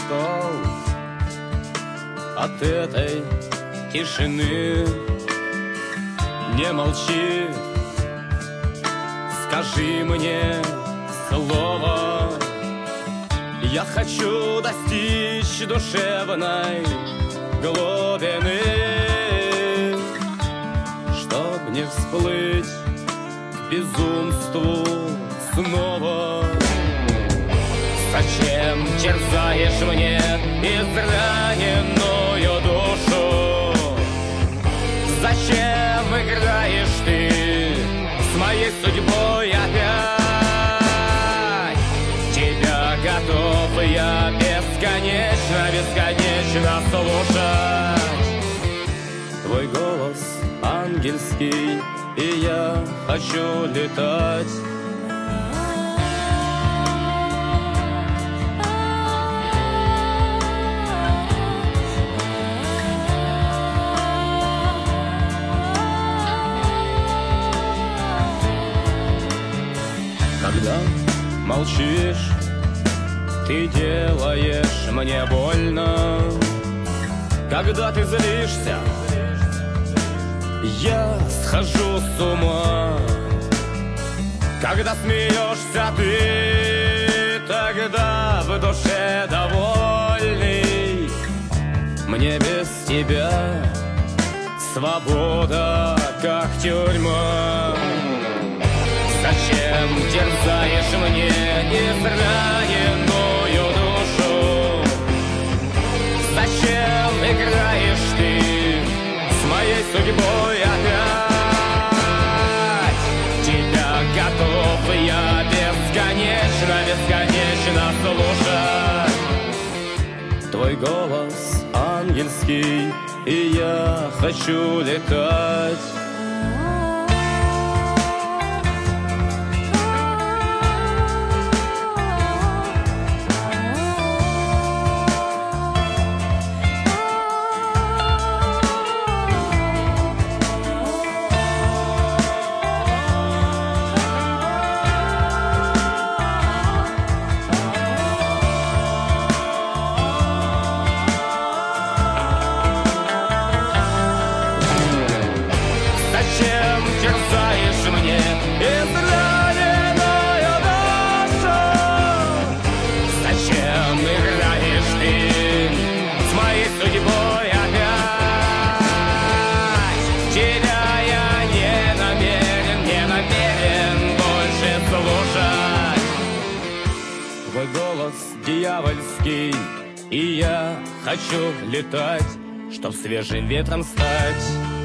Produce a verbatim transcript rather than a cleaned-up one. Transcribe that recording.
устал от этой тишины. Не молчи, скажи мне слово. Я хочу достичь душевной глубины, чтоб не всплыть к безумству снова. Зачем терзаешь мне израненную душу? Зачем играешь ты с моей судьбой опять? Тебя готов я бесконечно, бесконечно слушать. Твой голос ангельский, и я хочу летать. Когда молчишь, ты делаешь мне больно. Когда ты злишься, я схожу с ума. Когда смеешься ты, тогда в душе довольный. Мне без тебя свобода, как тюрьма. Зачем терзаешь мне израненную душу? Зачем играешь ты с моей судьбой опять? Тебя готов я бесконечно, бесконечно слушать. Твой голос ангельский, и я хочу летать. Зачем терзаешь мне израненную душу? Зачем играешь ты с моей судьбой опять? Тебя я не намерен, не намерен больше слушать. Твой голос дьявольский, и я хочу летать, чтоб свежим ветром стать.